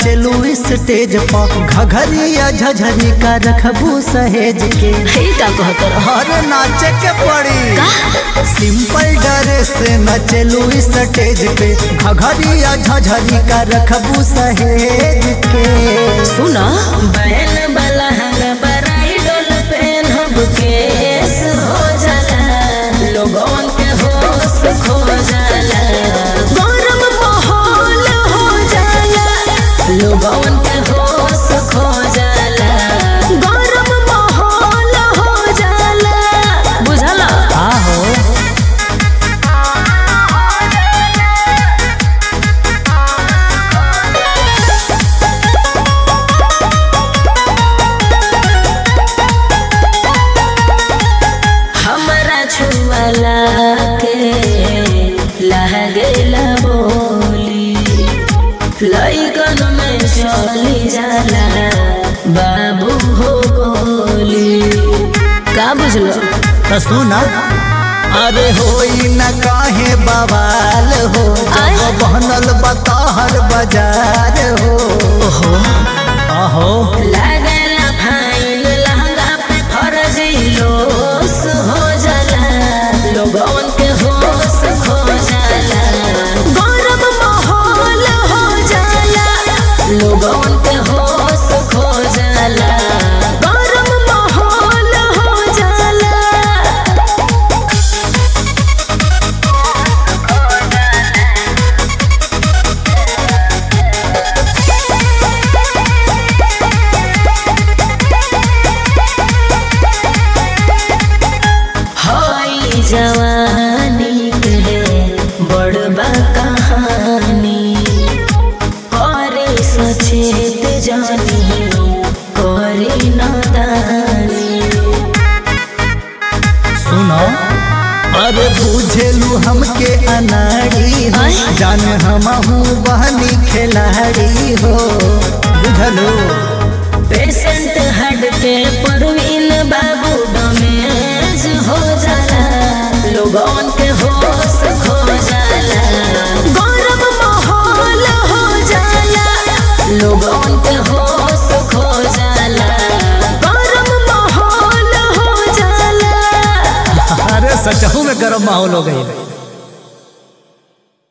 नचलू stage पर घघरिया झझरी का रखबू सहेज के हर नाचे के पड़ी सिंपल ड्रेस से नचलू स्टेज पे घघरिया झझरी का रखबू सहेज के सुना बैल बलहंग बराइडल पेनहब केस हो जाला लोगन के होश खो जाला गरम माहौल हो जाला लोगन के होश खो जाला गरम माहौल हो जाला बुझला आहो छुआला के लहगेला बोली लइकन में चली जाला बाबू हो गोली का बुझलो तो सुना अरे होई न काहे बवाल हो जब बनल बताहर बाजार हो ओहो आहो लागला फाइन लहंगा पे फर्जी लोस हो जाला लोगन के होश खो जाला गरम माहौल हो जाला लोगन के होश खो जाला गरम माहौल हो जाला हाय जवानी के बड़बा कहानी करे सचेत जानी करे नादानी सुनो अरे बुझेलू हमके अनाड़ी हो जान हमहू बहनी खिलाड़ी हो बुझलो पेशेंट हट के परवीन बाबू डमेज हो जाला लोगन के होश खो जाला गरम माहौल हो जाला लोगन के होश खो जाला गरम माहौल हो जाला अरे सचहू में गरम माहौल हो गई।